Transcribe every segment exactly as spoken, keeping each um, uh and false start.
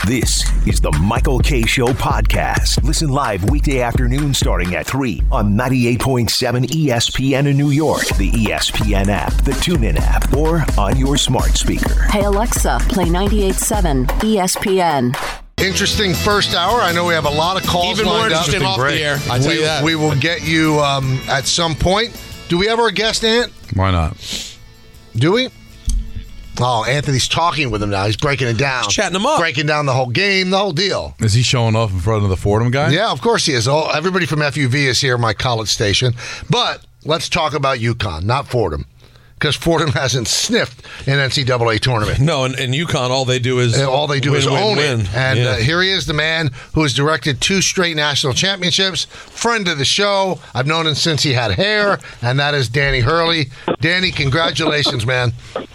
This is the Michael Kay Show podcast. Listen live weekday afternoon starting at three on ninety-eight point seven E S P N in New York, the E S P N app, the TuneIn app, or on your smart speaker. Hey, Alexa, play ninety-eight point seven E S P N. Interesting first hour. I know we have a lot of calls Even more lined up. interesting off the air. I tell we, you that. We will get you um, at some point. Do we have our guest, Ant? Why not? Do we? Oh, Anthony's talking with him now. He's breaking it down. He's chatting him up. Breaking down the whole game, the whole deal. Is he showing off in front of the Fordham guy? Yeah, of course he is. Oh, everybody from F U V is here, my college station. But let's talk about UConn, not Fordham. Because Fordham hasn't sniffed an N C double A tournament. No, and, and UConn, all they do is And all they do win, is win, own win. it. And yeah. uh, here he is, the man who has directed two straight national championships, friend of the show. I've known him since he had hair, and that is Danny Hurley. Danny, congratulations, man.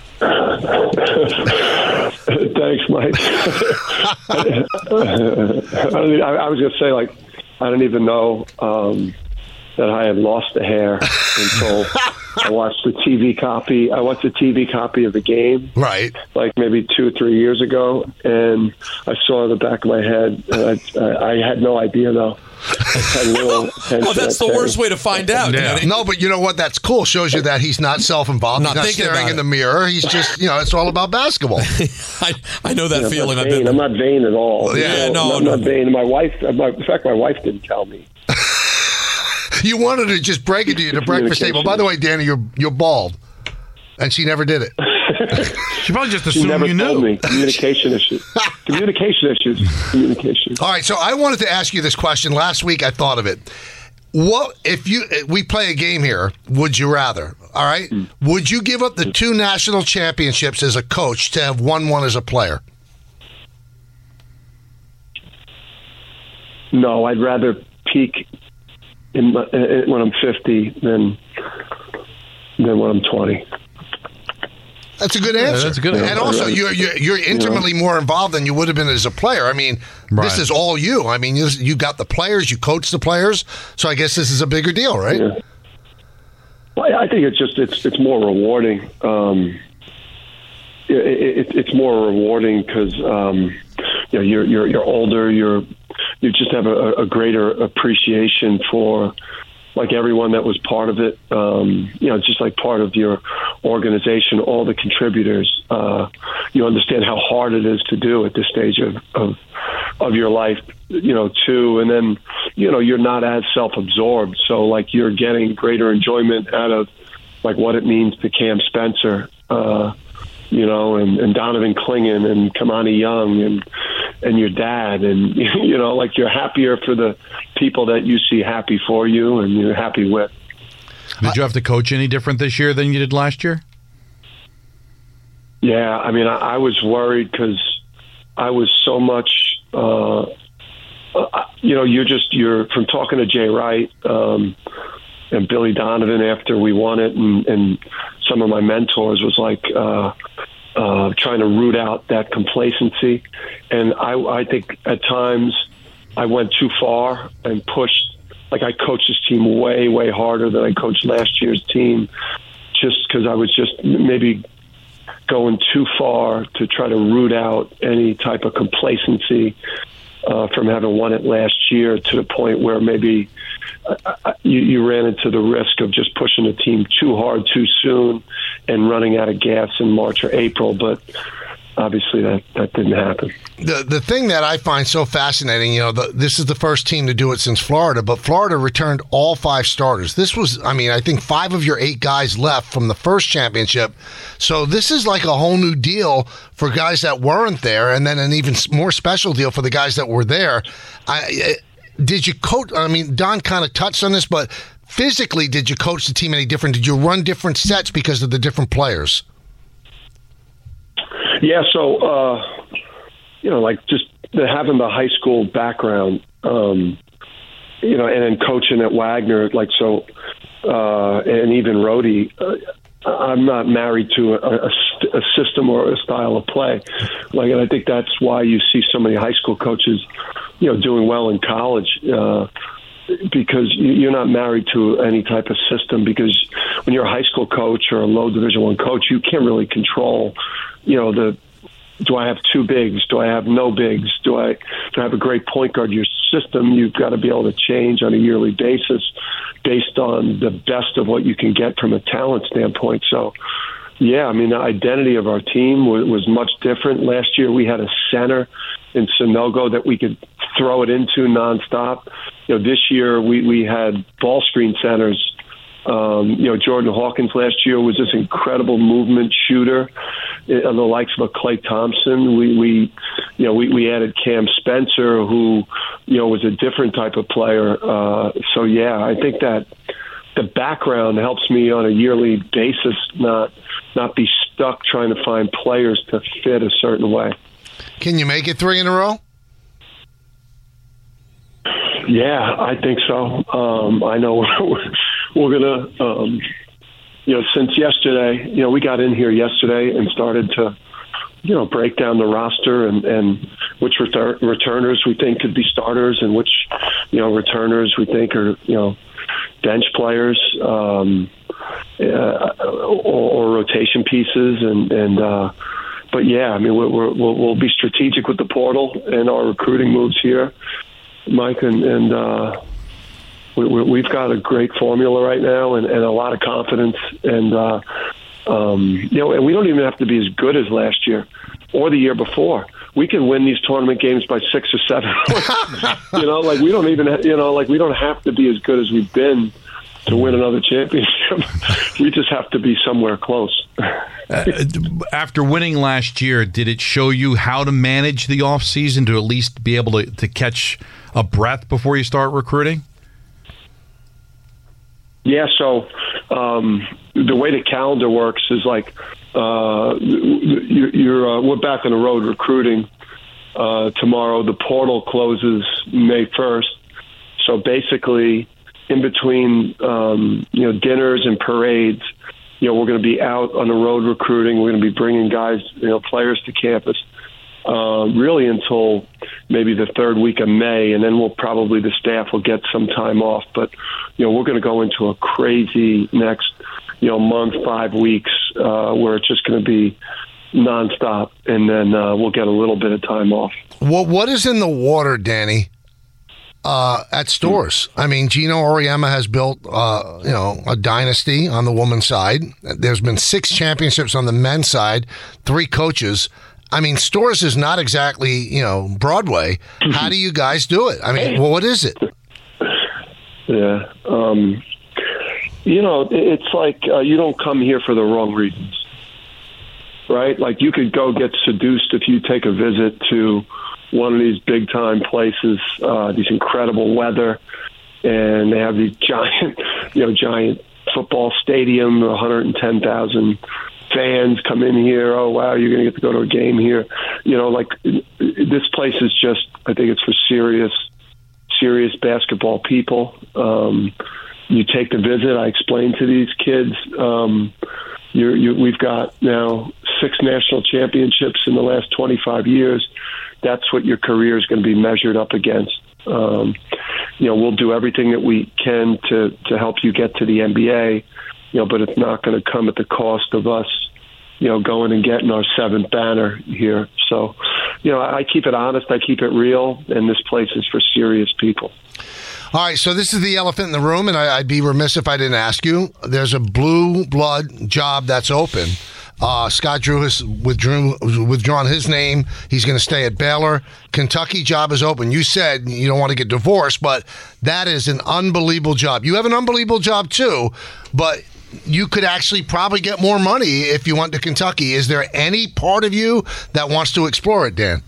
Thanks, Mike. I, don't, I, I was going to say, like, I don't even know um, that I had lost the hair until I watched the T V copy. I watched the T V copy of the game, Right. like maybe two or three years ago, and I saw the back of my head. And I, I, I had no idea, though. Oh, that's the worst way to find out. Yeah. Danny. No, but you know what? That's cool. Shows you that he's not self-involved. Not he's not thinking staring about in it. the mirror. He's just, you know, it's all about basketball. I, I know that I'm feeling. not I've vain. been. I'm not vain at all. Yeah, You know, no, I'm no. not vain. My wife, my, in fact, my wife didn't tell me. You wanted to just break it to you at the breakfast table. By the way, Danny, you're you're bald, and she never did it. She probably just She assumed never you told knew. me. Communication issues. Communication issues. Communication. All right, so I wanted to ask you this question. Last week, I thought of it. What if you we play a game here? Would you rather? All right, would you give up the two national championships as a coach to have won one as a player? No, I'd rather peak in my, uh, when I'm fifty than than when I'm twenty. That's a good answer. that's a good And answer. also, you're you're, you're intimately more involved than you would have been as a player. I mean, Right. this is all you. I mean, you you got the players, you coach the players, so I guess this is a bigger deal, right? Yeah. Well, I I think it's just it's it's more rewarding. Um, it, it, it's more rewarding because um, you know you're you're you're older. You're you just have a, a greater appreciation for like everyone that was part of it. Um, you know, just like part of your organization, all the contributors. Uh, you understand how hard it is to do at this stage of, of of your life. You know, too, and then you know you're not as self-absorbed, so like you're getting greater enjoyment out of like what it means to Cam Spencer. Uh, you know, and, and Donovan Clingan and Kamani Young and and your dad, and you know, like you're happier for the people that you see happy for you and you're happy with. Did you have to coach any different this year than you did last year? Yeah, I mean, I, I was worried because I was so much. Uh, uh, you know, you're just you're from talking to Jay Wright um, and Billy Donovan after we won it, and, and some of my mentors was like. Uh, Uh, trying to root out that complacency. And I, I think at times I went too far and pushed, like I coached this team way, way harder than I coached last year's team just because I was just maybe going too far to try to root out any type of complacency uh, from having won it last year to the point where maybe uh, you, you ran into the risk of just pushing the team too hard too soon and running out of gas in March or April, but obviously that, that didn't happen. The the thing that I find so fascinating, you know, the, this is the first team to do it since Florida, but Florida returned all five starters. This was, I mean, I think five of your eight guys left from the first championship. So this is like a whole new deal for guys that weren't there, and then an even more special deal for the guys that were there. I, did you coach? I mean, Don kind of touched on this, but physically, did you coach the team any different? Did you run different sets because of the different players? Yeah, so, uh, you know, like just the, having the high school background, um, you know, and then coaching at Wagner, like so, uh, and even Rhodey, uh, I'm not married to a, a, a system or a style of play. Like, and I think that's why you see so many high school coaches, you know, doing well in college, uh, because you're not married to any type of system. Because when you're a high school coach or a low Division One coach, you can't really control, you know, the do I have two bigs? Do I have no bigs? Do I, do I have a great point guard? Your system, you've got to be able to change on a yearly basis based on the best of what you can get from a talent standpoint. So, yeah, I mean, the identity of our team was, was much different. Last year we had a center in Sanogo that we could throw it into nonstop. You know, this year we, we had ball screen centers. Um, you know, Jordan Hawkins last year was this incredible movement shooter, uh, the likes of a Klay Thompson. We, we you know, we, we added Cam Spencer, who, you know, was a different type of player. Uh, so, yeah, I think that the background helps me on a yearly basis not not be stuck trying to find players to fit a certain way. Can you make it three in a row? Yeah, I think so. Um, I know we're, we're going to, um, you know, since yesterday, you know, we got in here yesterday and started to, you know, break down the roster and, and which retur- returners we think could be starters and which, you know, returners we think are, you know, bench players um, uh, or, or rotation pieces. And, and uh, but, yeah, I mean, we're, we're, we'll, we'll be strategic with the portal and our recruiting moves here, Mike, and, and uh, we, we've got a great formula right now and, and a lot of confidence. And, uh, um, you know, and we don't even have to be as good as last year or the year before. We can win these tournament games by six or seven. you know, like we don't even, ha- you know, like we don't have to be as good as we've been to win another championship. We just have to be somewhere close. uh, after winning last year, did it show you how to manage the off season to at least be able to, to catch a breath before you start recruiting? Yeah, so um, the way the calendar works is like uh, you're, you're uh, we're back on the road recruiting uh, tomorrow. The portal closes May first, so basically in between um, you know dinners and parades, you know we're going to be out on the road recruiting. We're going to be bringing guys, you know, players to campus. Uh, really until maybe the third week of May, and then we'll probably, the staff will get some time off. But, you know, we're going to go into a crazy next, you know, month, five weeks, uh, where it's just going to be nonstop, and then uh, we'll get a little bit of time off. What What is in the water, Danny, uh, at Storrs? I mean, Gino Auriemma has built, uh, you know, a dynasty on the women's side. There's been six championships on the men's side, three coaches. I mean, Storrs is not exactly, you know, Broadway. How do you guys do it? I mean, well, what is it? Yeah. Um, you know, it's like uh, you don't come here for the wrong reasons, right? Like you could go get seduced if you take a visit to one of these big-time places, uh, these incredible weather, and they have these giant, you know, giant football stadium, one hundred ten thousand fans come in here. Oh, wow, you're going to get to go to a game here. You know, like this place is just, I think it's for serious, serious basketball people. Um, you take the visit. I explain to these kids, um, you're, you, we've got now six national championships in the last twenty-five years. That's what your career is going to be measured up against. Um, you know, we'll do everything that we can to, to help you get to the N B A. You know, but it's not going to come at the cost of us, you know, going and getting our seventh banner here. So, you know, I keep it honest, I keep it real, and this place is for serious people. All right, so this is the elephant in the room, and I, I'd be remiss if I didn't ask you. There's a blue blood job that's open. Uh, Scott Drew has withdrew, withdrawn his name. He's going to stay at Baylor. Kentucky job is open. You said you don't want to get divorced, but that is an unbelievable job. You have an unbelievable job too, but you could actually probably get more money if you went to Kentucky. Is there any part of you that wants to explore it, Dan?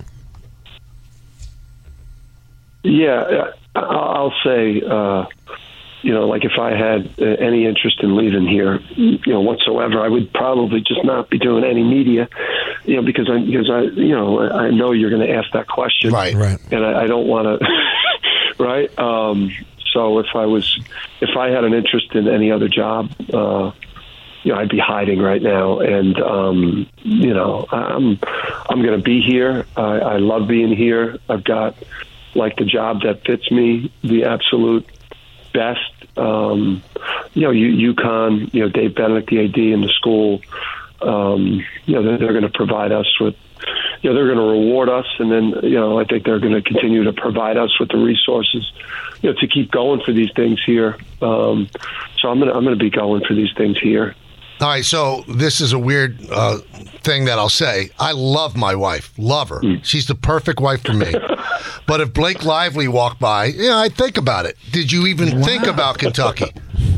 Yeah, I'll say, uh, you know, like if I had uh, any interest in leaving here, you know, whatsoever, I would probably just not be doing any media, you know, because I, because I, you know, I know you're going to ask that question. Right, right. And I, I don't want to, right? Um, so if I was, if I had an interest in any other job, uh, you know, I'd be hiding right now. And, um, you know, I'm, I'm going to be here. I, I love being here. I've got like the job that fits me the absolute best. Um, you know, U- UConn, you know, Dave Benedict, the A D in the school, um, you know, they're, they're going to provide us with, you know, they're going to reward us, and then, you know, I think they're going to continue to provide us with the resources, you know, to keep going for these things here. Um, so I'm going to I'm going to be going for these things here. All right, so this is a weird uh, thing that I'll say. I love my wife, love her. Mm. She's the perfect wife for me. But if Blake Lively walked by, you know, I'd think about it. Did you even wow. think about Kentucky?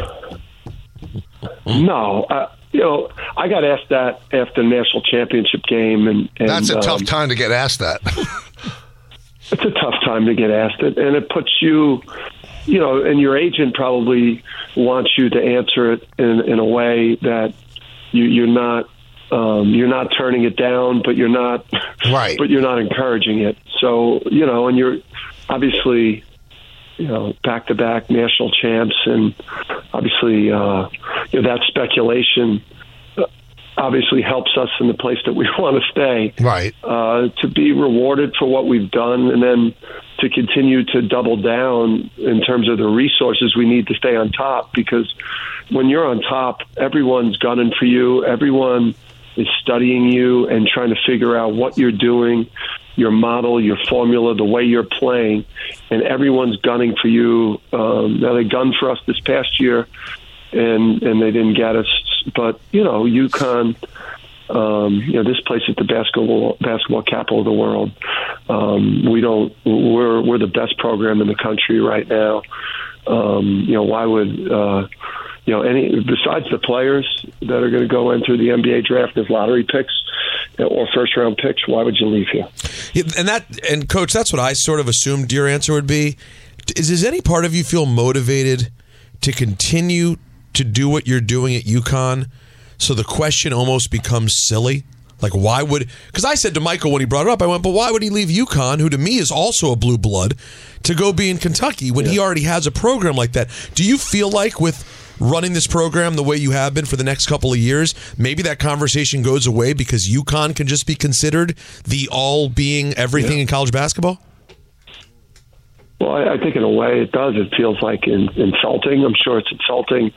No, uh, you know, I got asked that after the national championship game, and, and that's a um, tough time to get asked that. It's a tough time to get asked it, and it puts you, you know, and your agent probably wants you to answer it in, in a way that you, you're not, um, you're not turning it down, but you're not, right. but you're not encouraging it. So, you know, and you're obviously, you know, back-to-back national champs, and obviously, uh, you know, that speculation obviously helps us in the place that we want to stay. Right. Uh, to be rewarded for what we've done, and then to continue to double down in terms of the resources we need to stay on top. Because when you're on top, everyone's gunning for you. Everyone is studying you and trying to figure out what you're doing, your model, your formula, the way you're playing, and everyone's gunning for you. Um, now, they gunned for us this past year, and and they didn't get us. But, you know, UConn, um, you know, this place is the basketball basketball capital of the world. Um, we don't, we're we're the best program in the country right now. Um, you know, why would, uh, you know, any, besides the players that are going to go into the N B A draft as lottery picks or first round picks, why would you leave here? Yeah, and that, and Coach, that's what I sort of assumed your answer would be. Is, does any part of you feel motivated to continue to do what you're doing at UConn, so the question almost becomes silly? Like, why would, because I said to Michael when he brought it up, I went, but why would he leave UConn, who to me is also a blue blood, to go be in Kentucky when yeah. he already has a program like that? Do you feel like with running this program the way you have been for the next couple of years, maybe that conversation goes away because UConn can just be considered the all being everything yeah. in college basketball? Well, I, I think in a way it does. It feels like in, insulting. I'm sure it's insulting,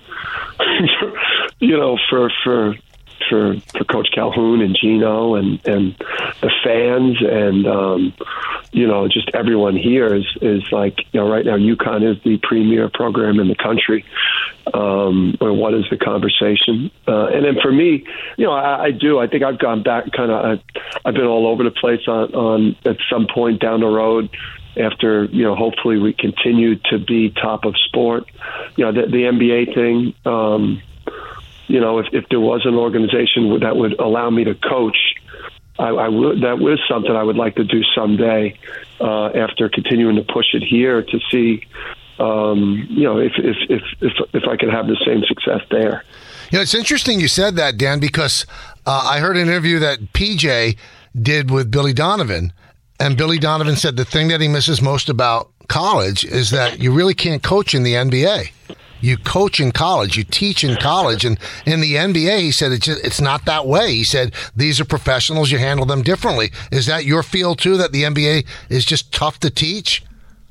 you know, for for for for Coach Calhoun and Gino and, and the fans and um, you know, just everyone here is is like, you know, right now UConn is the premier program in the country. Um, or what is the conversation? Uh, and then for me, you know, I, I do. I think I've gone back, kind of. I've, I've been all over the place on, on at some point down the road. After, you know, hopefully we continue to be top of sport. You know, the, the N B A thing, um, you know, if, if there was an organization that would allow me to coach, I, I would, that was something I would like to do someday uh, after continuing to push it here to see, um, you know, if, if, if, if, if I could have the same success there. You know, it's interesting you said that, Dan, because uh, I heard an interview that P J did with Billy Donovan. And Billy Donovan said the thing that he misses most about college is that you really can't coach in the N B A. You coach in college, you teach in college, and in the N B A, he said it's just, it's not that way. He said these are professionals, you handle them differently. Is that your feel too? That the N B A is just tough to teach?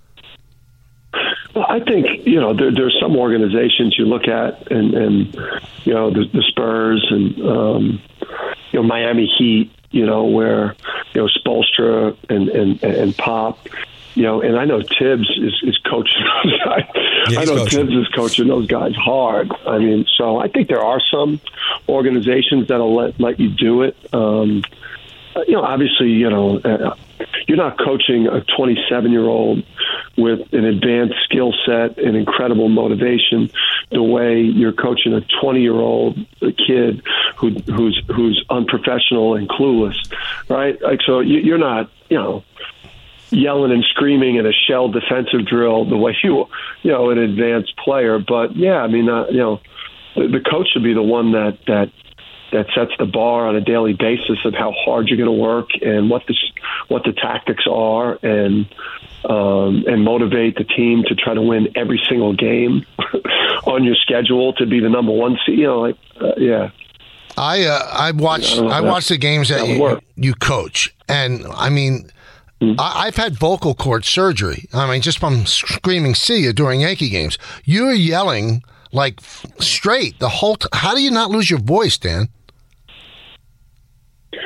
Well, I think, you know, there, there's some organizations you look at, and, and you know, the, the Spurs and um, you know, Miami Heat. You know, where, you know, Spoelstra and, and, and Pop, you know, and I know Tibbs is, is coaching those guys. Yeah, I know coaching. Tibbs is coaching those guys hard. I mean, so I think there are some organizations that'll let, let you do it. Um, you know, obviously, you know, uh, you're not coaching a twenty-seven-year-old with an advanced skill set and incredible motivation the way you're coaching a twenty-year-old kid who, who's who's unprofessional and clueless, right? Like, so you, you're not, you know, yelling and screaming in a shell defensive drill the way you, you know, an advanced player. But yeah, I mean, uh, you know, the, the coach should be the one that that. that sets the bar on a daily basis of how hard you're going to work and what the what the tactics are, and um, and motivate the team to try to win every single game on your schedule to be the number one seed. You know, like uh, yeah. I uh, I watch I, I watch the games that, that you, you coach, and I mean. Mm-hmm. I, I've had vocal cord surgery. I mean, just from screaming "see you" during Yankee games. You're yelling like straight the whole. T- How do you not lose your voice, Dan?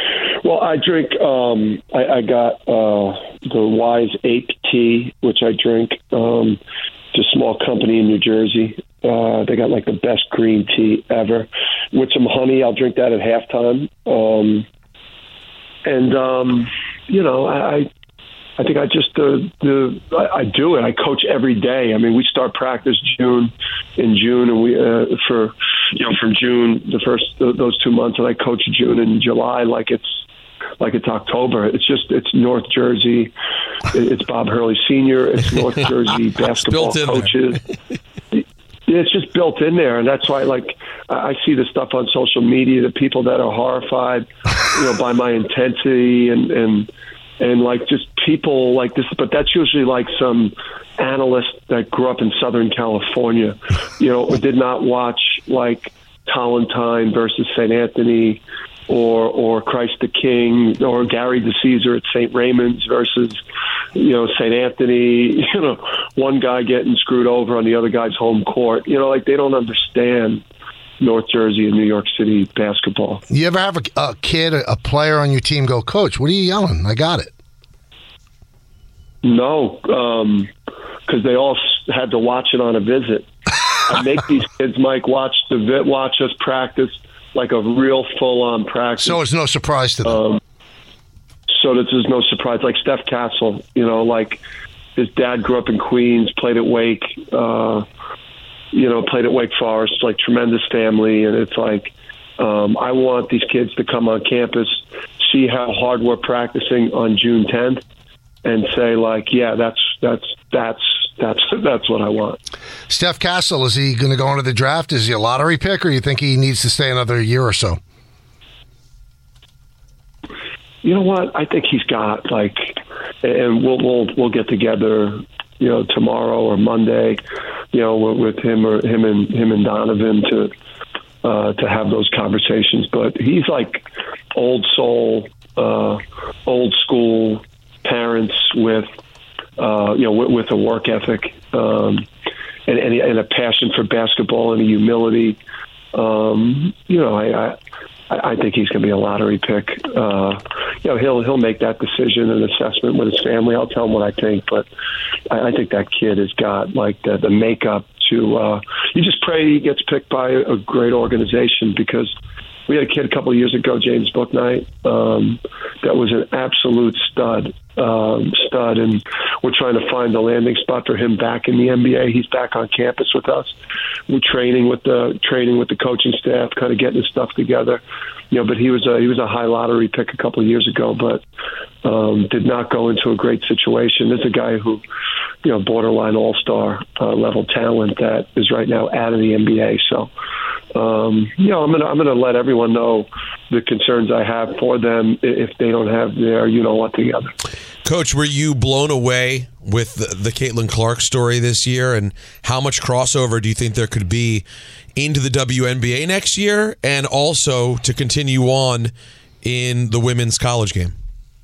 Well, I drink. Um, I, I got uh, the Wise Ape tea, which I drink. Um, it's a small company in New Jersey. Uh, they got like the best green tea ever with some honey. I'll drink that at halftime. Um, and um, you know, I, I think I just uh, the I, I do it. I coach every day. I mean, we start practice June in June, and we uh, for you know from June the first those two months, and I coach June and July like it's like it's October. It's just it's North Jersey. It's Bob Hurley Senior It's North Jersey basketball coaches. It's just built in there, and that's why, like, I see the stuff on social media. The people that are horrified, you know, by my intensity and and and like just people like this. But that's usually like some analyst that grew up in Southern California, you know, or did not watch like Tolentine versus Saint Anthony, or or Christ the King, or Gary DeCesar at Saint Raymond's versus, you know, Saint Anthony, you know, one guy getting screwed over on the other guy's home court. You know, like they don't understand North Jersey and New York City basketball. You ever have a, a kid, a, a player on your team go, Coach, what are you yelling? I got it. No, um, because they all had to watch it on a visit. I make these kids, Mike, watch the vi- watch us practice like a real full-on practice. So it's no surprise to them. Um, so this is no surprise. Like Steph Castle, you know, like his dad grew up in Queens, played at Wake, uh, you know, played at Wake Forest, like tremendous family. And it's like, um, I want these kids to come on campus, see how hard we're practicing on June tenth, and say like, yeah, that's, that's, that's, that's, that's what I want. Steph Castle, is he going to go into the draft? Is he a lottery pick, or you think he needs to stay another year or so? You know what? I think he's got like, and we'll we'll we'll get together, you know, tomorrow or Monday, you know, with him or him and him and Donovan to uh, to have those conversations. But he's like old soul, uh, old school parents with, uh, you know, with, with a work ethic um, and, and and a passion for basketball and a humility. Um, you know, I. I I think he's going to be a lottery pick. Uh, you know, he'll he'll make that decision and assessment with his family. I'll tell him what I think, but I, I think that kid has got like the, the makeup to. Uh, you just pray he gets picked by a great organization, because we had a kid a couple of years ago, James Bouknight, um, that was an absolute stud, um, stud, and we're trying to find a landing spot for him back in the N B A. He's back on campus with us. We're training with the training with the coaching staff, kind of getting his stuff together. You know, but he was a he was a high lottery pick a couple of years ago, but um, did not go into a great situation. There's a guy who, you know, borderline all-star uh, level talent that is right now out of the N B A. So, um, you know, I'm gonna I'm gonna let everyone know the concerns I have for them if they don't have their you know what together. Coach, were you blown away with the, the Caitlin Clark story this year, and how much crossover do you think there could be into the W N B A next year, and also to continue on in the women's college game?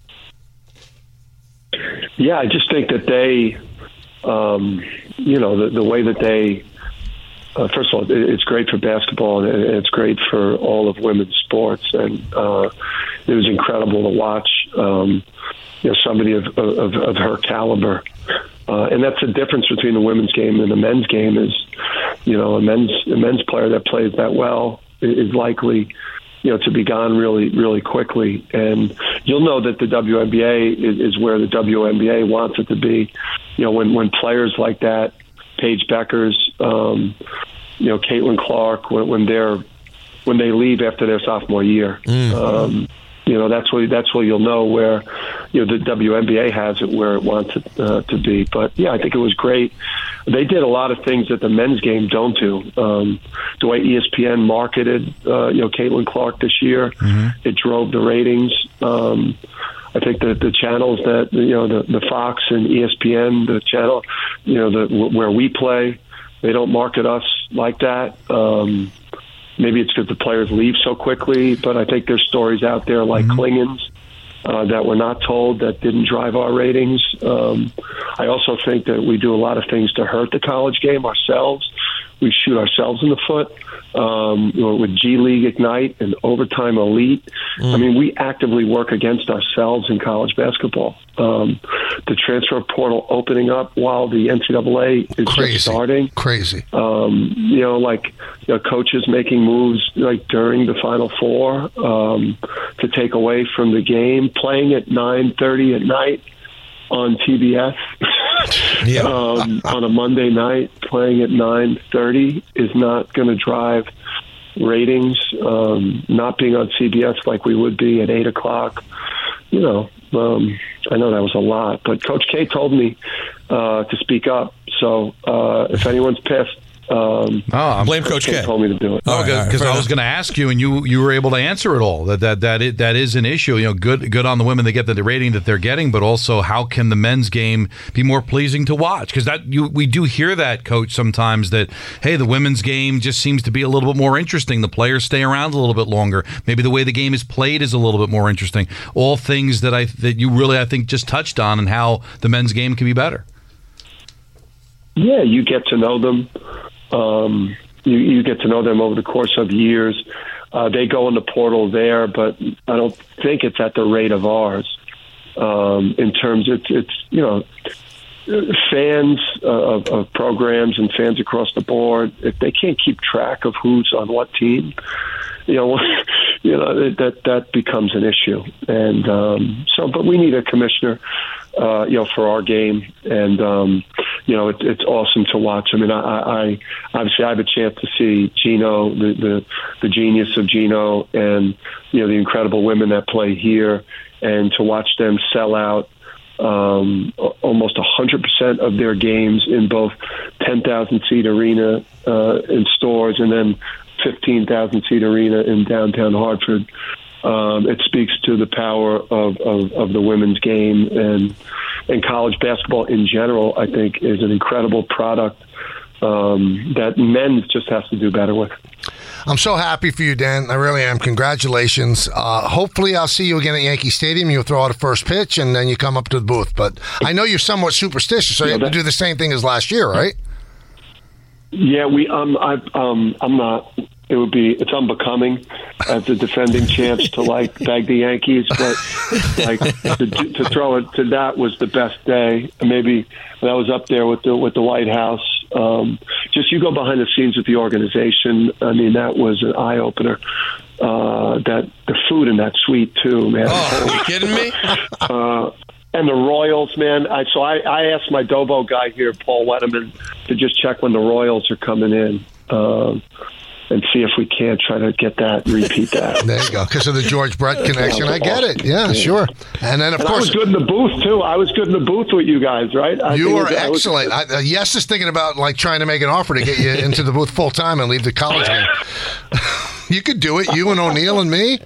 Yeah, I just think that they, um, you know, the, the way that they, uh, first of all, it, it's great for basketball, and it's great for all of women's sports, and uh, it was incredible to watch. Um, you know, somebody of, of, of her caliber. Uh, and that's the difference between the women's game and the men's game is, you know, a men's a men's player that plays that well is likely, you know, to be gone really, really quickly. And you'll know that the W N B A is, is where the W N B A wants it to be. You know, when, when players like that, Paige Beckers, um, you know, Caitlin Clark, when, when they're when they leave after their sophomore year, mm. um, you know, that's where that's where you'll know where, you know, the W N B A has it where it wants it uh, to be. But yeah, I think it was great. They did a lot of things that the men's game don't do. Um, the way E S P N marketed, uh, you know, Caitlin Clark this year, mm-hmm. it drove the ratings. Um, I think that the channels that you know, the, the Fox and E S P N, the channel, you know, the where we play, they don't market us like that. Um, Maybe it's because the players leave so quickly, but I think there's stories out there like mm-hmm. Klingen's uh, that we're not told that didn't drive our ratings. Um, I also think that we do a lot of things to hurt the college game ourselves. We shoot ourselves in the foot um, with G League Ignite and Overtime Elite. Mm. I mean, we actively work against ourselves in college basketball. Um, the transfer portal opening up while the N C double A is Crazy. just starting. Crazy. Um, you know, like you know, coaches making moves like during the Final Four um, to take away from the game, playing at nine thirty at night on T B S. Yeah. um, on a Monday night, playing at nine thirty is not going to drive ratings. Um, not being on C B S like we would be at eight o'clock, you know, um, I know that was a lot, but Coach K told me uh, to speak up. So uh, if anyone's pissed, Um, oh, blame Coach K. Told me to do it. Oh, because right, I was going to ask you, and you you were able to answer it all. That that that is, that is an issue. You know, good good on the women that get the, the rating that they're getting, but also how can the men's game be more pleasing to watch? Because that you we do hear that, Coach, sometimes that hey, the women's game just seems to be a little bit more interesting. The players stay around a little bit longer. Maybe the way the game is played is a little bit more interesting. All things that I that you really I think just touched on, and how the men's game can be better. Yeah, you get to know them. Um, you, you get to know them over the course of years. Uh, they go in the portal there, but I don't think it's at the rate of ours. Um, in terms, it's it's you know, fans of, of programs and fans across the board. If they can't keep track of who's on what team, you know, you know that that becomes an issue. And um, so, but we need a commissioner. Uh, you know, for our game, and um, you know, it, it's awesome to watch. I mean, I, I obviously I have a chance to see Gino, the, the the genius of Gino, and you know, the incredible women that play here, and to watch them sell out um, almost a hundred percent of their games in both ten thousand seat arena uh, in stores, and then fifteen thousand seat arena in downtown Hartford. Um, it speaks to the power of, of, of the women's game, and and college basketball in general, I think, is an incredible product um, that men's just has to do better with. I'm so happy for you, Dan. I really am. Congratulations. Uh, hopefully I'll see you again at Yankee Stadium. You'll throw out a first pitch, and then you come up to the booth. But I know you're somewhat superstitious, so you have to do the same thing as last year, right? Yeah, we. Um, I, um, I'm not. It would be, it's unbecoming as the defending champs to like beg the Yankees, but like to, to throw it to that was the best day. Maybe that was up there with the with the White House. Um, just you go behind the scenes with the organization. I mean, that was an eye opener. Uh, that the food in that suite too, man. Oh, are you kidding me? Uh, and the Royals, man. I so I, I asked my Dobo guy here, Paul Wetterman, to just check when the Royals are coming in. Um, and see if we can't try to get that, repeat that. There you go. Because of the George Brett connection. I get it. Yeah, yeah. Sure. And then, of and course... I was good in the booth, too. I was good in the booth with you guys, right? I you are was, excellent. I was, I, uh, Yes is thinking about like trying to make an offer to get you into the booth full-time and leave the college game. You could do it, you and O'Neal and me.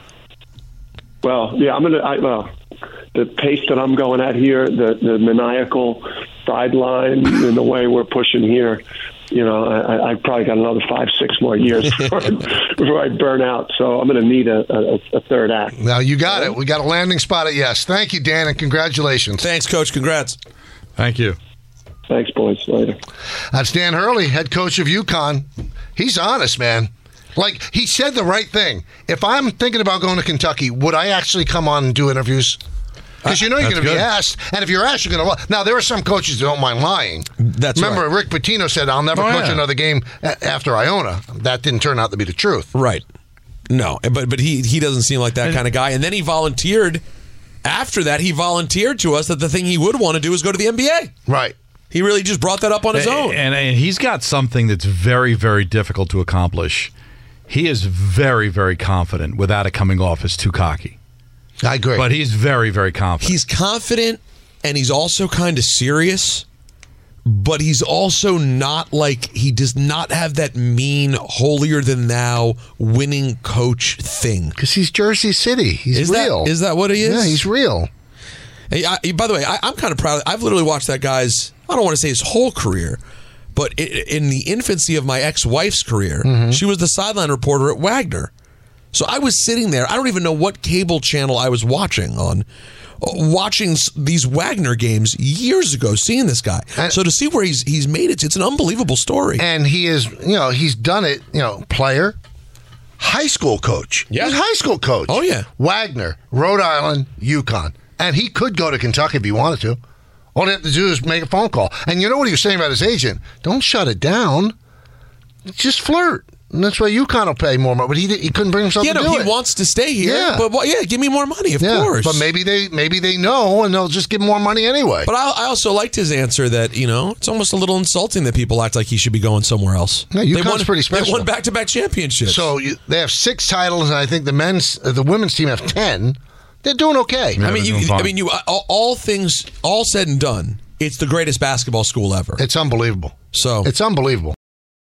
Well, yeah, I'm going to... Well, the pace that I'm going at here, the, the maniacal sideline and the way we're pushing here... You know, I, I probably got another five, six more years before, before I burn out. So I'm going to need a, a, a third act. Now, you got it. We got a landing spot at yes. Thank you, Dan, and congratulations. Thanks, Coach. Congrats. Thank you. Thanks, boys. Later. That's Dan Hurley, head coach of UConn. He's honest, man. Like, he said the right thing. If I'm thinking about going to Kentucky, would I actually come on and do interviews? Because you know you're going to be asked, and if you're asked, you're going to lie. Now, there are some coaches that don't mind lying. That's Remember, right. Rick Pitino said, I'll never oh, coach yeah. another game a- after Iona. That didn't turn out to be the truth. Right. No, but but he he doesn't seem like that kind of guy. And then he volunteered. After that, he volunteered to us that the thing he would want to do is go to the N B A. Right. He really just brought that up on his own. And, and he's got something that's very, very difficult to accomplish. He is very, very confident without it coming off as too cocky. I agree. But he's very, very confident. He's confident, and he's also kind of serious, but he's also not like, he does not have that mean, holier-than-thou winning coach thing. Because he's Jersey City. He's is real. That, is that what he is? Yeah, he's real. Hey, I, by the way, I, I'm kind of proud. I've literally watched that guy's, I don't want to say his whole career, but it, in the infancy of my ex-wife's career, mm-hmm. she was the sideline reporter at Wagner. So I was sitting there. I don't even know what cable channel I was watching on, watching s- these Wagner games years ago, seeing this guy. And- so to see where he's he's made it, it's an unbelievable story. And he is, you know, he's done it, you know, player, high school coach. Yeah. He's a high school coach. Oh, yeah. Wagner, Rhode Island, UConn. And he could go to Kentucky if he wanted to. All he had to do is make a phone call. And you know what he was saying about his agent? Don't shut it down. Just flirt. And that's why UConn will pay more money. But he, he couldn't bring himself yeah, to no, do he it. wants to stay here. Yeah. But well, yeah, give me more money, of Yeah, course. But maybe they maybe they know, and they'll just give him more money anyway. But I, I also liked his answer that, you know, it's almost a little insulting that people act like he should be going somewhere else. Yeah, they UConn's won, pretty special. They won back-to-back championships. So you, they have six titles, and I think the men's, uh, the women's team have ten. They're doing okay. Yeah, I mean, they're you. doing fine. I mean, you. All, all things, all said and done, it's the greatest basketball school ever. It's unbelievable. So It's unbelievable.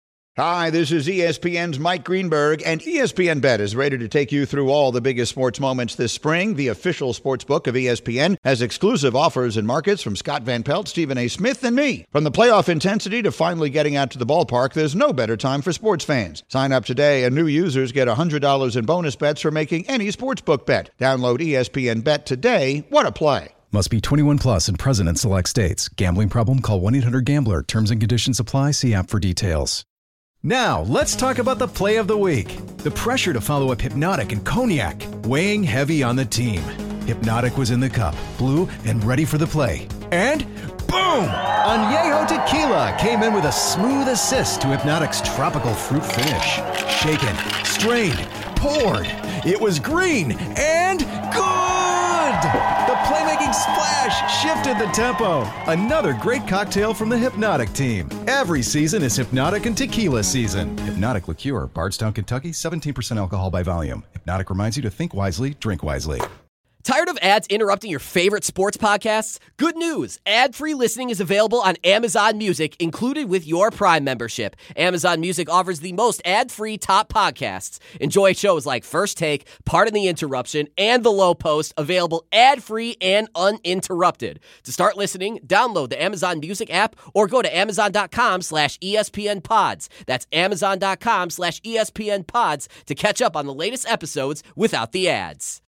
Hi, this is E S P N's Mike Greenberg, and E S P N Bet is ready to take you through all the biggest sports moments this spring. The official sports book of E S P N has exclusive offers and markets from Scott Van Pelt, Stephen A. Smith, and me. From the playoff intensity to finally getting out to the ballpark, there's no better time for sports fans. Sign up today, and new users get one hundred dollars in bonus bets for making any sportsbook bet. Download E S P N Bet today. What a play. Must be twenty-one plus and present in select states. Gambling problem? Call one eight hundred gambler. Terms and conditions apply. See app for details. Now, let's talk about the play of the week. The pressure to follow up Hypnotic and Cognac, weighing heavy on the team. Hypnotic was in the cup, blue, and ready for the play. And boom! Añejo Tequila came in with a smooth assist to Hypnotic's tropical fruit finish. Shaken, strained, poured. It was green and good! The playmaking splash shifted the tempo. Another great cocktail from the Hypnotic team. Every season is Hypnotic and Tequila season. Hypnotic Liqueur, Bardstown, Kentucky, seventeen percent alcohol by volume. Hypnotic reminds you to think wisely, drink wisely. Tired of ads interrupting your favorite sports podcasts? Good news! Ad-free listening is available on Amazon Music, included with your Prime membership. Amazon Music offers the most ad-free top podcasts. Enjoy shows like First Take, Pardon the Interruption, and The Low Post, available ad-free and uninterrupted. To start listening, download the Amazon Music app or go to amazon.com slash ESPN pods. That's amazon.com slash ESPN pods to catch up on the latest episodes without the ads.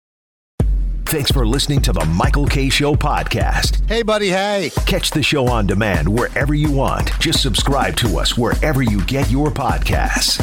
Thanks for listening to the Michael K. Show podcast. Hey, buddy, hey. Catch the show on demand wherever you want. Just subscribe to us wherever you get your podcasts.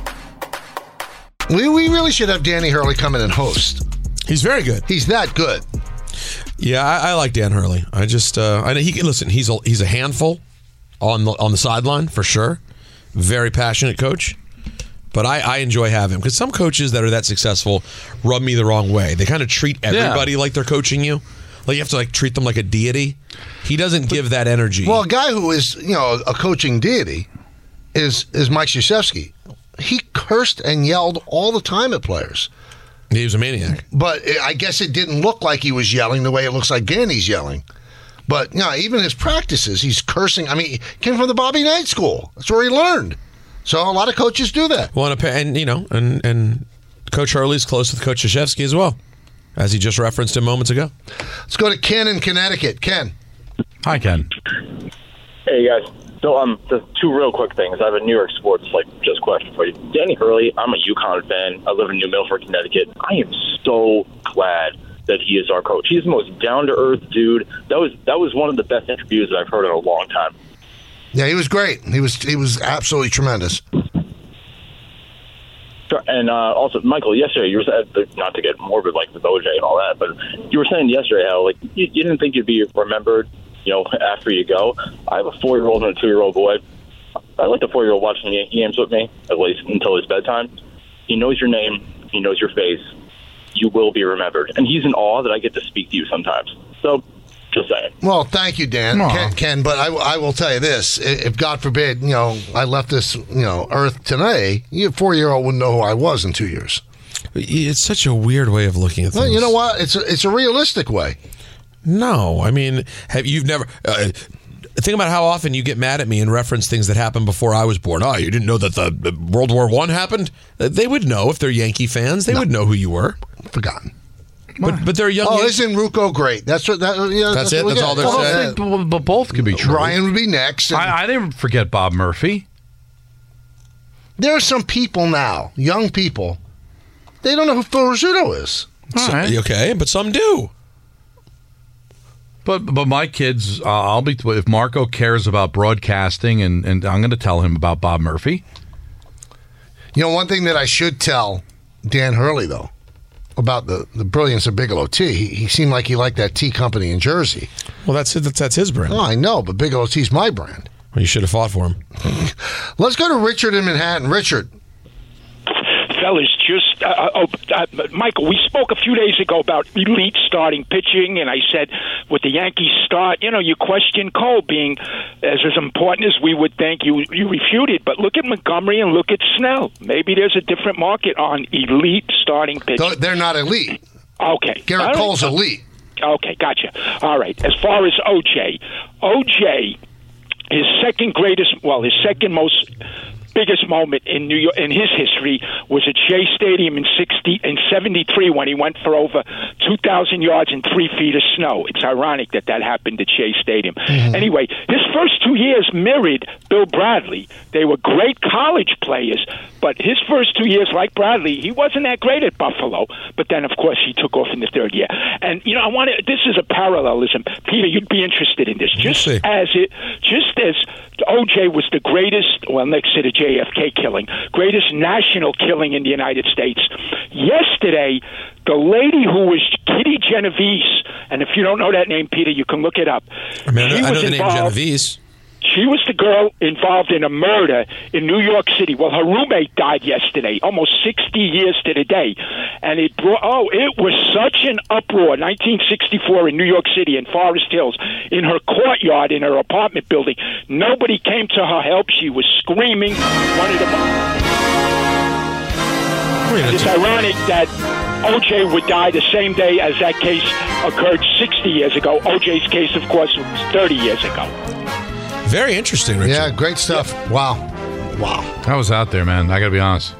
We, we really should have Danny Hurley come in and host. he's very good. He's that good. Yeah, I, I like Dan Hurley. I just, uh, I know he can listen. He's a, he's a handful on the on the sideline for sure. Very passionate coach. But I, I enjoy having him because some coaches that are that successful rub me the wrong way. They kind of treat everybody yeah. like they're coaching you. Like you have to like treat them like a deity. He doesn't give that energy. Well, a guy who is, you know, a coaching deity is is Mike Krzyzewski. He cursed and yelled all the time at players. He was a maniac. But I guess it didn't look like he was yelling the way it looks like Danny's yelling. But you know, even his practices, he's cursing. I mean, he came from the Bobby Knight School. That's where he learned. So a lot of coaches do that. Well, and you know, and and Coach Hurley's close with Coach Krzyzewski as well, as he just referenced him moments ago. Let's go to Ken in Connecticut. Ken. Hi, Ken. Hey, guys. So, um, just two real quick things. I have a New York sports like just question for you. Danny Hurley. I'm a UConn fan. I live in New Milford, Connecticut. I am so glad that he is our coach. He's the most down to earth dude. That was that was one of the best interviews that I've heard in a long time. Yeah, he was great. He was he was absolutely tremendous. Sure. And uh, also, Michael, yesterday you were saying, not to get morbid like with O J and all that, but you were saying yesterday how like you, you didn't think you'd be remembered, you know, after you go. I have a four-year-old and a two-year-old boy. I like the four-year-old watching Yankee games with me, at least until his bedtime. He knows your name. He knows your face. You will be remembered. And he's in awe that I get to speak to you sometimes. So, just saying. Well, thank you, Dan. Ken, Ken, but I, I will tell you this. If, God forbid, you know, I left this, you know, earth today, your four-year-old wouldn't know who I was in two years. It's such a weird way of looking at things. Well, you know what? It's a, it's a realistic way. No, I mean, have you've never... Uh, think about how often you get mad at me and reference things that happened before I was born. Oh, you didn't know that the, the World War One happened? They would know if they're Yankee fans. They no. would know who you were. Forgotten. But but they're young. Oh, Yankee- isn't Ruocco great? That's what. That, yeah, that's, that's it. What That's all they're oh, saying. Well, but both could be true. Ryan would be next. and- I, I didn't forget Bob Murphy. There are some people now, young people, they don't know who Phil Rizzuto is. So, right. Okay, but some do. But but my kids, uh, I'll be if Marco cares about broadcasting, and, and I'm going to tell him about Bob Murphy. You know, one thing that I should tell Dan Hurley, though, about the, the brilliance of Bigelow Tea, he, he seemed like he liked that tea company in Jersey. Well, that's that's, that's his brand. Oh, I know, but Bigelow Tea's my brand. Well, you should have fought for him. Let's go to Richard in Manhattan. Richard. Fellas, just, uh, oh, uh, Michael, we spoke a few days ago about elite starting pitching, and I said with the Yankees start, you know, you question Cole being as, as important as we would think. You, you refuted, but look at Montgomery and look at Snell. Maybe there's a different market on elite starting pitching. They're not elite. Okay. Garrett right. Cole's elite. Okay, gotcha. All right. As far as O J, O J, his second greatest, well, his second most biggest moment in New York in his history was at Shea Stadium in sixty in seventy-three when he went for over two thousand yards and three feet of snow. It's ironic that that happened at Shea Stadium. Mm-hmm. Anyway, his first two years mirrored Bill Bradley. They were great college players, but his first two years, like Bradley, he wasn't that great at Buffalo. But then, of course, he took off in the third year. And you know, I want to. This is a parallelism, Peter. You'd be interested in this, just as it, just as O J was the greatest. Well, next to the J F K killing, greatest national killing in the United States. Yesterday, the lady who was Kitty Genovese, and if you don't know that name, Peter, you can look it up. I mean, I know, I know the involved, name Genovese. She was the girl involved in a murder in New York City. Well, her roommate died yesterday, almost sixty years to the day. And it brought, oh, it was such an uproar, nineteen sixty-four in New York City in Forest Hills, in her courtyard in her apartment building. Nobody came to her help. She was screaming. Wanted to... And it's ironic that O J would die the same day as that case occurred sixty years ago. O J's case, of course, was thirty years ago. Very interesting, Richard. Yeah, great stuff. Yeah. Wow. Wow. I was out there, man. I got to be honest.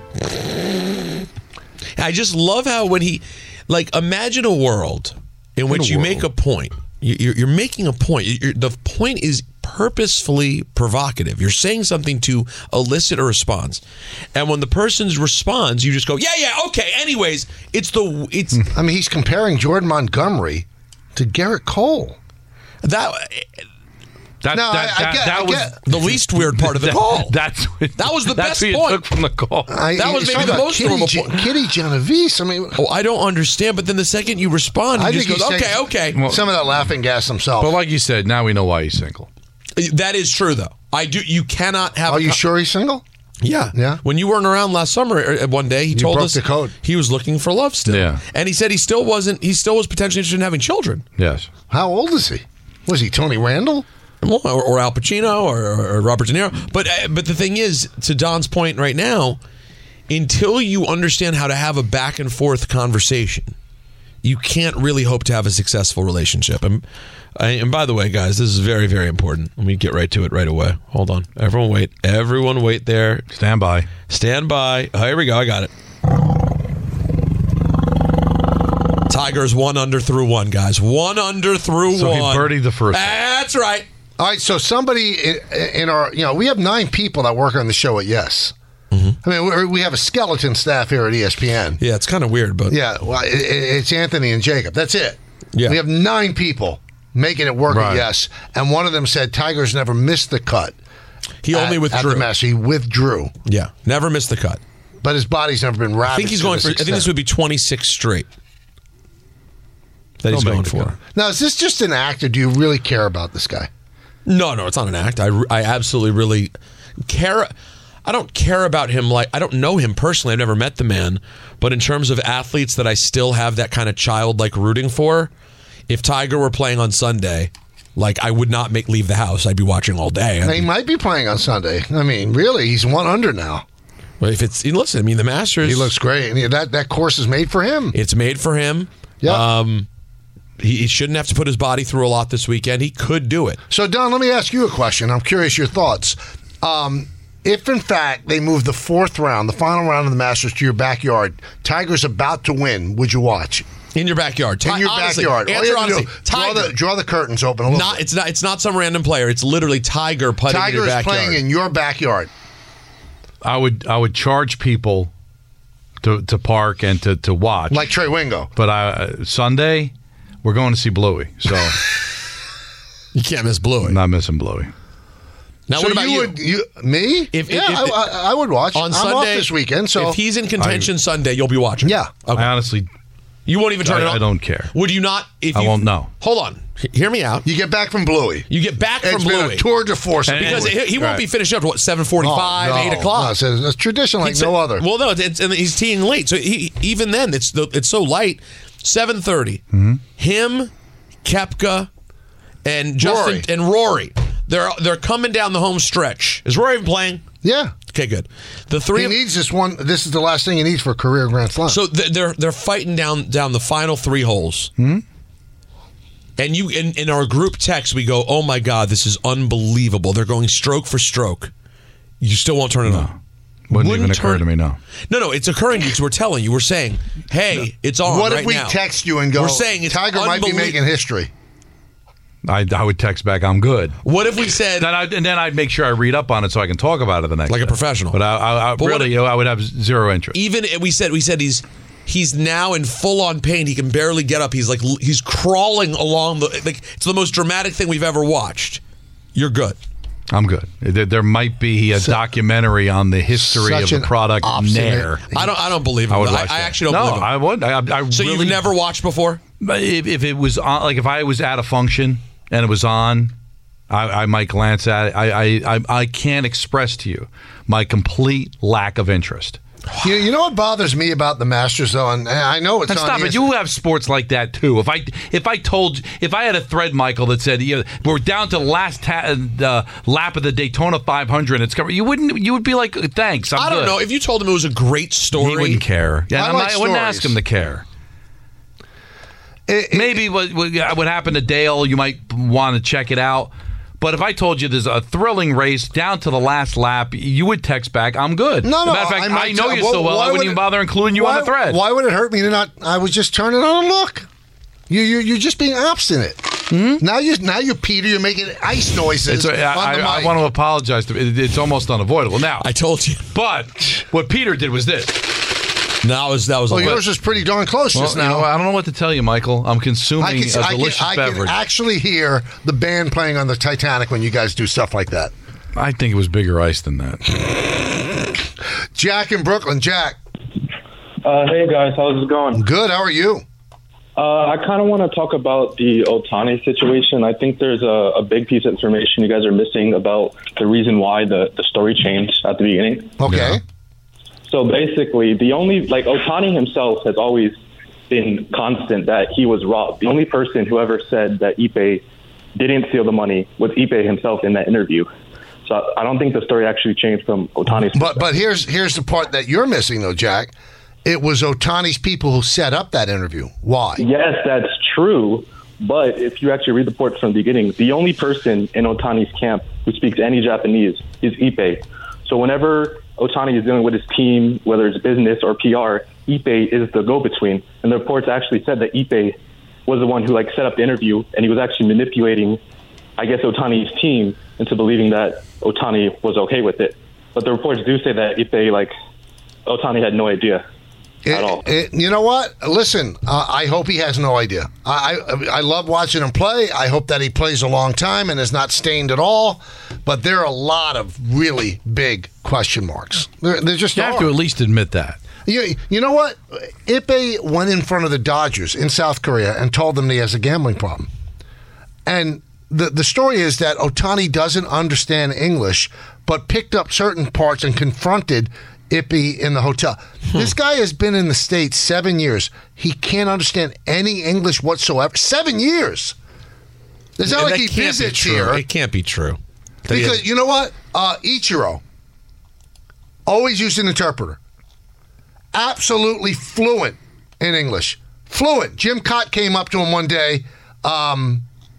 I just love how when he, like, imagine a world in which you make a point. You're, you're making a point. You're, the point is purposefully provocative. You're saying something to elicit a response. And when the person responds, you just go, yeah, yeah, okay. Anyways, it's the... it's. I mean, he's comparing Jordan Montgomery to Garrett Cole. That... That, no, that, I, that, I get, that I was get. the least weird part of the that, call. That's what, that was the that's best what you point took from the call. I, that was maybe the most Kitty, normal G- point. Kitty Genovese. I mean, oh, I don't understand. But then the second you respond, he I just think goes, he's "Okay, okay." Well, some of that laughing gas himself. But like you said, now we know why he's single. That is true, though. I do. You cannot have. Are a you con- sure he's single? Yeah, yeah. When you weren't around last summer, uh, one day he you told broke us the code. He was looking for love still. Yeah, and he said he still wasn't. He still was potentially interested in having children. Yes. How old is he? Was he Tony Randall? Or, or Al Pacino or, or Robert De Niro. But uh, but the thing is, to Don's point right now, until you understand how to have a back and forth conversation, you can't really hope to have a successful relationship. And, and by the way, guys, this is very, very important. Let me get right to it right away. Hold on. Everyone wait. Everyone wait there. Stand by. Stand by. Oh, here we go. I got it. Tigers one under through one, guys. One under through so one. So he birdied the first. That's right. All right, so somebody in, in our, you know, we have nine people that work on the show at Yes. Mm-hmm. I mean, we, we have a skeleton staff here at E S P N. Yeah, it's kind of weird, but yeah, well, it, it's Anthony and Jacob. That's it. Yeah, we have nine people making it work right. at Yes, and one of them said Tigers never missed the cut. He at, only withdrew. At the Master. He withdrew. Yeah, never missed the cut. But his body's never been ravaged. I think he's going for. Extent. I think this would be twenty-six straight. That Don't he's going for. Go. Now, is this just an act, or do you really care about this guy? No, no, it's not an act. I, I absolutely really care. I don't care about him like I don't know him personally. I've never met the man, but in terms of athletes that I still have that kind of childlike rooting for, if Tiger were playing on Sunday, like I would not make leave the house. I'd be watching all day. He might be playing on Sunday. I mean, really, he's one under now. Well, if it's listen, I mean the Masters. He looks great, and that that course is made for him. It's made for him. Yeah. Um, He, he shouldn't have to put his body through a lot this weekend. He could do it. So, Don, let me ask you a question. I'm curious your thoughts. Um, if, in fact, they move the fourth round, the final round of the Masters to your backyard, Tiger's about to win, would you watch? In your backyard. In your honestly, backyard. Answer honestly. Do, Tiger. draw, the, draw the curtains open a little not, bit. It's not, it's not some random player. It's literally Tiger putting Tiger in your backyard. Tiger is playing in your backyard. I would I would charge people to, to park and to, to watch. Like Trey Wingo. But I, uh, Sunday... We're going to see Bluey, so You can't miss Bluey. I'm not missing Bluey. Now, so what about you? you? Would, you me? If, yeah, if, if, I, I, I would watch. On I'm Sunday, off this weekend, so if he's in contention I, Sunday, you'll be watching. Yeah. Okay. I honestly, you won't even turn I, it on. I don't care. Would you not? If I you, won't know. Hold on. H- hear me out. You get back from Bluey. You get back it's from been Bluey. A tour de force. And, because and, he, he won't right. be finished up to what seven forty-five, oh, no, eight o'clock. No, it's, a, it's tradition like He's no a, other. Well, no, it's, and he's teeing late. So he, even then, it's the, it's so light. Seven thirty. Mm-hmm. Him, Koepka, and Justin Rory. and Rory. They're they're coming down the home stretch. Is Rory even playing? Yeah. Okay, good. The three he of, needs this one. This is the last thing he needs for a career Grand Slam. So they're they're fighting down down the final three holes. Hmm? And you in, in our group text we go, oh my God, this is unbelievable. They're going stroke for stroke. You still won't turn it No. on. Wouldn't, Wouldn't even occur turn- to me, no. No, no, it's occurring to you because we're telling you. We're saying, hey, it's on what right if we now. text you and go? We're saying it's Tiger might be unbelie- making history. I, I would text back, I'm good. What if we said... Then I, and then I'd make sure I read up on it so I can talk about it the next Like a day. professional. But I, I, I But what really, if- you know, I would have zero interest. Even we said we said he's he's now in full on pain. He can barely get up. He's like he's crawling along the like it's the most dramatic thing we've ever watched. You're good. I'm good. There, there might be a So- documentary on the history of Such the an product. obstinate- Nair. I don't I don't believe him. I would I, watch I that. actually don't no, believe him. I would. I, I so really, you've never watched before? If, if it was on, like if I was at a function and it was on, I, I might glance at it. I, I, I, I can't express to you my complete lack of interest. You, you know what bothers me about the Masters, though, and I know it's And on stop E S- it! You have sports like that too. If I if I told if I had a thread, Michael, that said you know, we're down to the last ta- uh, lap of the Daytona five hundred, and it's covered, you wouldn't you would be like, thanks. I'm I don't good. know. If you told him it was a great story, He wouldn't care. Yeah, I I'm like not- I wouldn't stories. ask him to care. It- it- Maybe what, what what happened to Dale, you might want to check it out. But if I told you there's a thrilling race down to the last lap, you would text back, I'm good. No, no. As a matter of fact, I, might know tell- you so well, why I wouldn't would even it- bother including you why, on the thread. Why would it hurt me to not? I was just turning on a look. You, you, you're just being obstinate. Mm-hmm. Now you, now you, Peter, you're making ice noises. It's a, I, on the I, I mic. want to apologize. To, it, it's almost unavoidable. Now, I told you. But what Peter did was this. That was that was. Well, a yours is pretty darn close Well, just you now. know, I don't know what to tell you, Michael. I'm consuming I can, a I can, delicious I can beverage. actually hear the band playing on the Titanic when you guys do stuff like that. I think it was bigger ice than that. Jack in Brooklyn. Jack. Uh, hey, guys. How's it going? Good. How are you? Uh, I kind of want to talk about the Ohtani situation. I think there's a, a big piece of information you guys are missing about the reason why the, the story changed at the beginning. Okay. Yeah. So basically, the only, like, Ohtani himself has always been constant that he was robbed. The only person who ever said that Ipe didn't steal the money was Ipe himself in that interview. So I, I don't think the story actually changed from Ohtani's. But but here's here's the part that you're missing, though, Jack. It was Ohtani's people who set up that interview. Why? Yes, that's true. But if you actually read the report from the beginning, the only person in Ohtani's camp who speaks any Japanese is Ipe. So whenever Ohtani is dealing with his team, whether it's business or P R, Ipe is the go-between. And the reports actually said that Ipe was the one who like set up the interview, and he was actually manipulating, I guess, Ohtani's team into believing that Ohtani was okay with it. But the reports do say that Ipe, like, Ohtani had no idea. At all. It, it, you know what? Listen, uh, I hope he has no idea. I, I I love watching him play. I hope that he plays a long time and is not stained at all. But there are a lot of really big question marks. There, there just You are. have to at least admit that. You, you know what? Ipe went in front of the Dodgers in South Korea and told them he has a gambling problem. And the the story is that Ohtani doesn't understand English, but picked up certain parts and confronted Ipe in the hotel. Hmm. This guy has been in the States seven years. He can't understand any English whatsoever. Seven years. It's not And like that he can't be visits true. here. It can't be true. That he Because has- you know what? Uh, Ichiro always used an interpreter. Absolutely fluent in English. Fluent. Jim Cott came up to him one day um,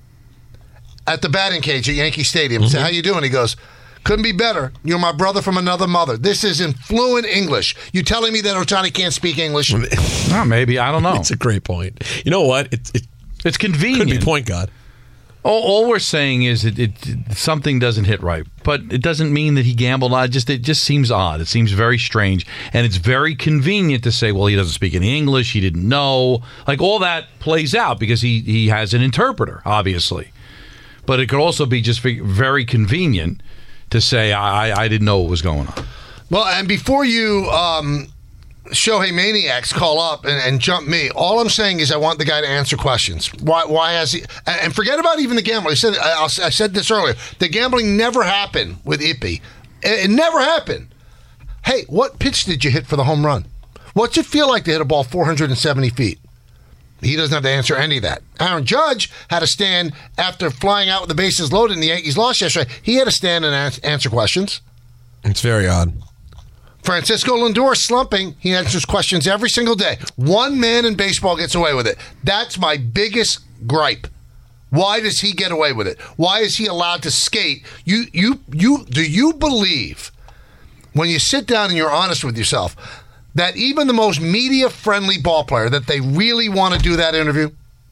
at the batting cage at Yankee Stadium and Mm-hmm. said, "How you doing?" He goes, "Couldn't be better. You're my brother from another mother." This is in fluent English. You telling me that Ohtani can't speak English? Oh, maybe. I don't know. It's a great point. You know what? It, it It's convenient. could be point God. All, all we're saying is it, it something doesn't hit right, but it doesn't mean that he gambled. I just it just seems odd. It seems very strange, and it's very convenient to say, well, he doesn't speak any English. He didn't know. Like all that plays out because he he has an interpreter, obviously. but it could also be just very convenient to say I, I didn't know what was going on. Well, and before you um, Shohei maniacs call up and, and jump me, all I'm saying is I want the guy to answer questions. Why? Why has he? And forget about even the gambling. I said I, I said this earlier. The gambling never happened with Ippy. It, it never happened. Hey, what pitch did you hit for the home run? What's it feel like to hit a ball four hundred seventy feet? He doesn't have to answer any of that. Aaron Judge had to stand after flying out with the bases loaded and the Yankees lost yesterday. He had to stand and answer questions. It's very odd. Francisco Lindor slumping. He answers questions every single day. One man in baseball gets away with it. That's my biggest gripe. Why does he get away with it? Why is he allowed to skate? You, you, you. Do you believe, when you sit down and you're honest with yourself, that even the most media-friendly ball player, that they really want to do that interview?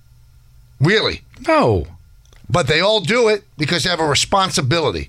Really? No. But they all do it because they have a responsibility.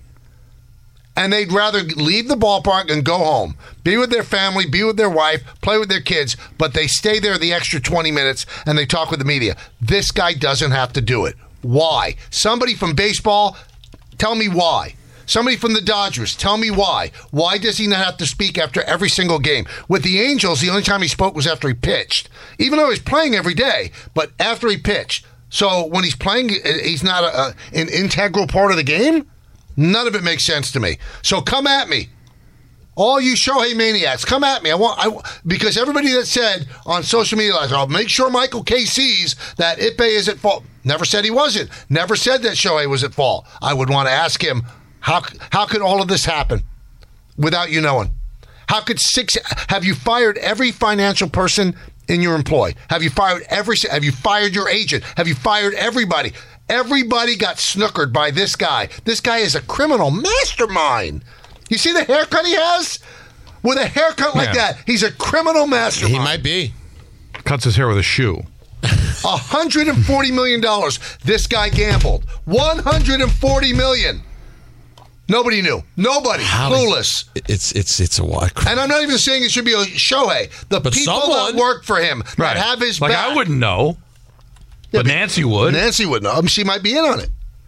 And they'd rather leave the ballpark and go home, be with their family, be with their wife, play with their kids, but they stay there the extra twenty minutes and they talk with the media. This guy doesn't have to do it. Why? Somebody from baseball, tell me why. Somebody from the Dodgers, tell me why. Why does he not have to speak after every single game? With the Angels, the only time he spoke was after he pitched. Even though he's playing every day, but after he pitched. So when he's playing, he's not a, a, an integral part of the game? None of it makes sense to me. So come at me. All you Shohei maniacs, come at me. I want, I, because everybody that said on social media, like, I'll make sure Michael K sees that Ippy is at fault. Never said he wasn't. Never said that Shohei was at fault. I would want to ask him, How how could all of this happen without you knowing? How could six? Have you fired every financial person in your employ? Have you fired every? Have you fired your agent? Have you fired everybody? Everybody got snookered by this guy. This guy is a criminal mastermind. You see the haircut he has? With a haircut like yeah. that, he's a criminal mastermind. He might be. Cuts his hair with a shoe. one hundred forty million dollars. This guy gambled. one hundred forty million dollars. Nobody knew. Nobody. How Clueless. Is, it's it's it's a wild. And I'm not even saying it should be a Shohei. The but people someone, that work for him, that right. have his like back. I wouldn't know. Yeah, but Nancy would. Nancy would know. She might be in on it.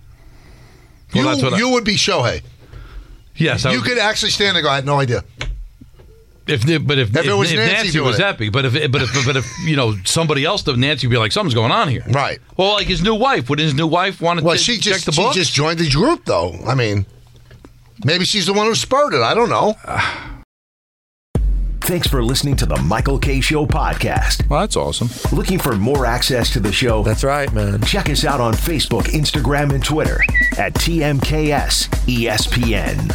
Well, you that's what you I, would be Shohei. Yes. I you would, could actually stand there and go, I had no idea. If, but if, if, if, it was if Nancy, Nancy was Epi, but if but if but if you know somebody else, Nancy would be like, something's going on here, right? Well, like his new wife. Would his new wife want to well, t- she check just, the she books? just joined the group, though. I mean, maybe she's the one who spurred it. I don't know. Thanks for listening to the Michael K. Show podcast. Well, that's awesome. Looking for more access to the show? That's right, man. Check us out on Facebook, Instagram, and Twitter at T M K S E S P N.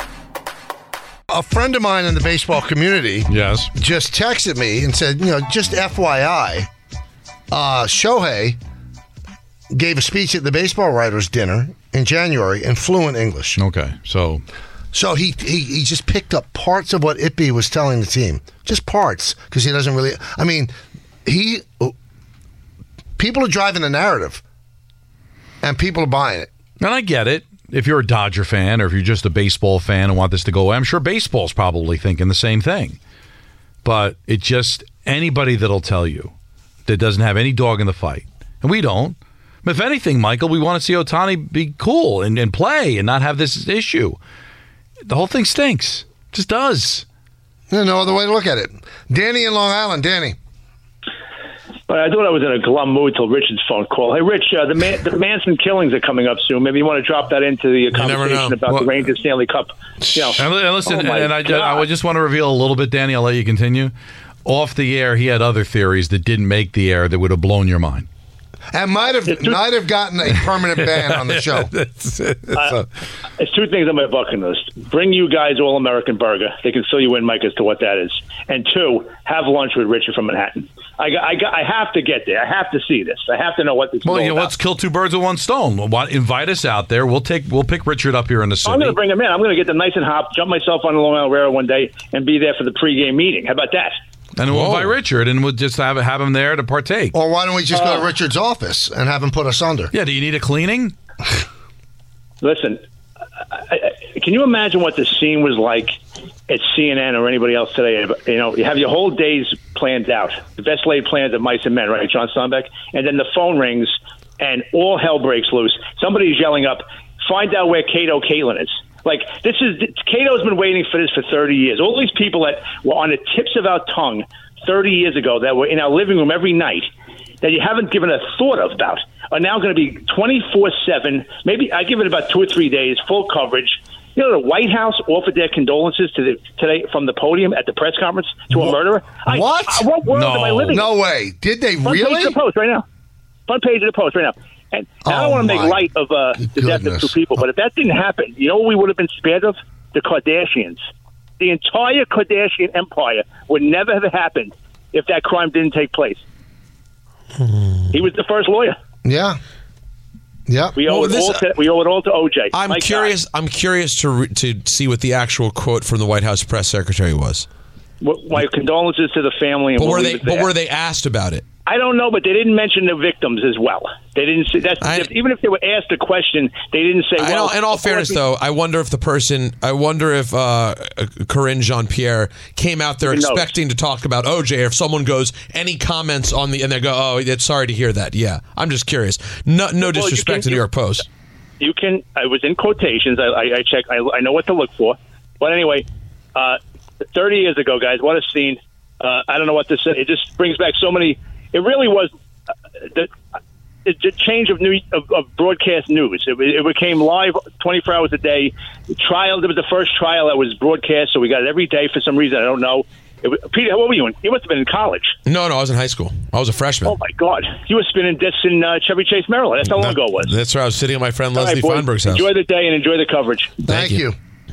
A friend of mine in the baseball community yes. just texted me and said, you know, just F Y I, uh, Shohei gave a speech at the baseball writers' dinner in January in fluent English. Okay, so... So he, he he just picked up parts of what Ippy was telling the team. Just parts, because he doesn't really... I mean, he... People are driving the narrative, and people are buying it. And I get it. If you're a Dodger fan or if you're just a baseball fan and want this to go away, I'm sure baseball's probably thinking the same thing. But it just... Anybody that'll tell you that doesn't have any dog in the fight, and we don't. If anything, Michael, we want to see Ohtani be cool and, and play and not have this issue. The whole thing stinks. Just does. There's no other way to look at it. Danny in Long Island. Danny. Well, I thought I was in a glum mood till Richard's phone call. Hey, Rich, uh, the, Man- the Manson killings are coming up soon. Maybe you want to drop that into the conversation about well, the Rangers Stanley Cup. You know. And, and listen, oh and I, I just want to reveal a little bit, Danny. I'll let you continue. Off the air, he had other theories that didn't make the air that would have blown your mind. And might have might have gotten a permanent ban on the show. uh, it's two things on my bucket list. Bring you guys All-American Burger. They can fill you in, Mike, as to what that is. And two, have lunch with Richard from Manhattan. I, I, I have to get there. I have to see this. I have to know what this well, is all you know, about. Let's kill two birds with one stone. We'll invite us out there. We'll take we'll pick Richard up here in the city. I'm going to bring him in. I'm going to get them nice and hop, jump myself on the Long Island Railroad one day, and be there for the pregame meeting. How about that? And we'll invite Richard, and we'll just have have him there to partake. Or why don't we just uh, go to Richard's office and have him put us under? Yeah, do you need a cleaning? Listen, I, I, can you imagine what the scene was like at C N N or anybody else today? You know, you have your whole days planned out, the best laid plans of mice and men, right, John Steinbeck? And then the phone rings and all hell breaks loose. Somebody's yelling up, find out where Kato Caitlin is. Like, this is, Cato's been waiting for this for thirty years. All these people that were on the tips of our tongue thirty years ago that were in our living room every night that you haven't given a thought of about are now going to be twenty-four seven. Maybe I give it about two or three days, full coverage. You know, the White House offered their condolences to the, today from the podium at the press conference to a murderer. I, What? I, what world no, am I living in? No way. Did they Front really? page of the Post right now. Front page of the Post right now. And I Oh, don't want to make my light of uh, the death of goodness. two people, but if that didn't happen, you know what we would have been spared of? The Kardashians. The entire Kardashian empire would never have happened if that crime didn't take place. He was the first lawyer. Yeah. Yeah. We owe Well, it this- all to we owe it all to O J. I'm My curious. God. I'm curious to re- to see what the actual quote from the White House press secretary was. What- My condolences to the family. And But we'll were leave they? it But there. were they asked about it? I don't know, but they didn't mention the victims as well. They didn't say that's even if they were asked a question, they didn't say. I Well, know, in all of course fairness, we- though, I wonder if the person, I wonder if uh, Corinne Jean-Pierre came out there Who knows? expecting to talk about O J. Or if someone goes, any comments on the, and they go, oh, it's sorry to hear that. Yeah, I'm just curious. No, no Well, you disrespect can- to New you- York Post. You can. I was in quotations. I, I, I check. I, I know what to look for. But anyway, uh, thirty years ago, guys, what a scene! Uh, I don't know what to say. It just brings back so many. It really was uh, the, the change of new of, of broadcast news. It, it became live twenty-four hours a day. The trial. It was the first trial that was broadcast, so we got it every day for some reason. I don't know. It was, Peter, what were you in? You must have been in college. No, no, I was in high school. I was a freshman. Oh my God, you were spinning discs in uh, Chevy Chase, Maryland. That's how long ago it was. That's where I was sitting at my friend All right, Leslie boys, Feinberg's house. Enjoy the day and enjoy the coverage. Thank, you.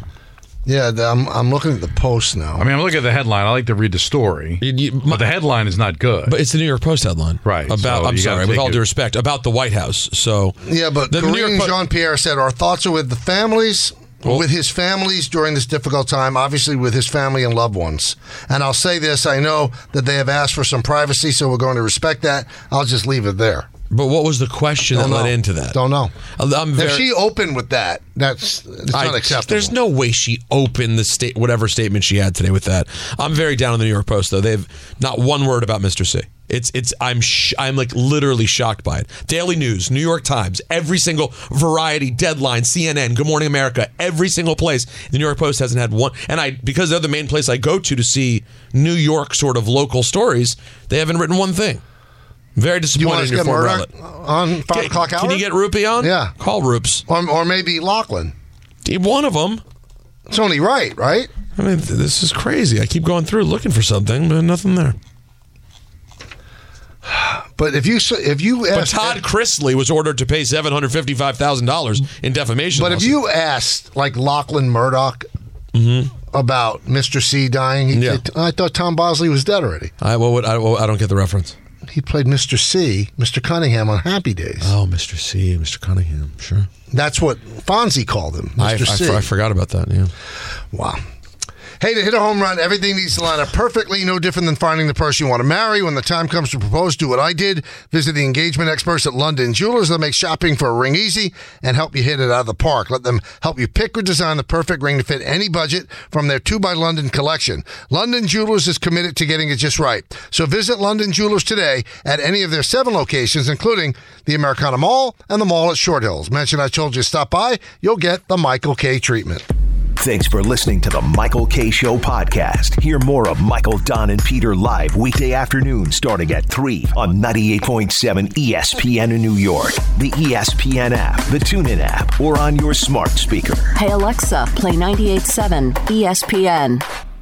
Yeah, the, I'm I'm looking at the Post now. I mean, I'm looking at the headline. I like to read the story, but the headline is not good. But it's the New York Post headline, right? About, so I'm you gotta sorry, with take all it- due respect, about the White House. So Yeah, but The New York Corinne Po- Jean-Pierre said our thoughts are with the families, with his families during this difficult time, obviously with his family and loved ones. And I'll say this, I know that they have asked for some privacy, so we're going to respect that. I'll just leave it there. But what was the question Don't that led know. into that? Don't know. I'm very, if she opened with that, that's it's I- not acceptable. There's no way she opened the state, whatever statement she had today with that. I'm very down on the New York Post, though. They've not one word about Mister C. It's it's I'm sh- I'm like literally shocked by it. Daily News, New York Times, every single Variety, Deadline, C N N, Good Morning America, every single place. The New York Post hasn't had one, and I because they're the main place I go to to see New York sort of local stories. They haven't written one thing. Very Do you want disappointed us in to your get former Murdoch outlet. on five Can- o'clock hour? Can you get Rupee on? Yeah. Call Roops. Or, or maybe Lachlan. One of them. It's only right, right? I mean, th- this is crazy. I keep going through looking for something, but nothing there. But if you s- if you But asked, Todd Chrisley was ordered to pay seven hundred fifty-five thousand dollars in defamation. but if lawsuit. you asked like Lachlan Murdoch about Mister C dying, he, Yeah. I thought Tom Bosley was dead already. I, well, what, I, well, I don't get the reference. He played Mister C, Mister Cunningham on Happy Days. Oh, Mister C, Mister Cunningham, sure. That's what Fonzie called him, I, I, Mister C. I forgot about that. Yeah. Wow. Hey, to hit a home run, everything needs to line up perfectly. No different than finding the person you want to marry. When the time comes to propose, do what I did. Visit the engagement experts at London Jewelers. They'll make shopping for a ring easy and help you hit it out of the park. Let them help you pick or design the perfect ring to fit any budget from their two by London collection. London Jewelers is committed to getting it just right. So visit London Jewelers today at any of their seven locations, including the Americana Mall and the mall at Short Hills. Mention I told you to stop by. You'll get the Michael K. treatment. Thanks for listening to the Michael K. Show podcast. Hear more of Michael, Don, and Peter live weekday afternoon starting at three on ninety-eight point seven E S P N in New York, the E S P N app, the TuneIn app, or on your smart speaker. Hey Alexa, play ninety-eight point seven E S P N.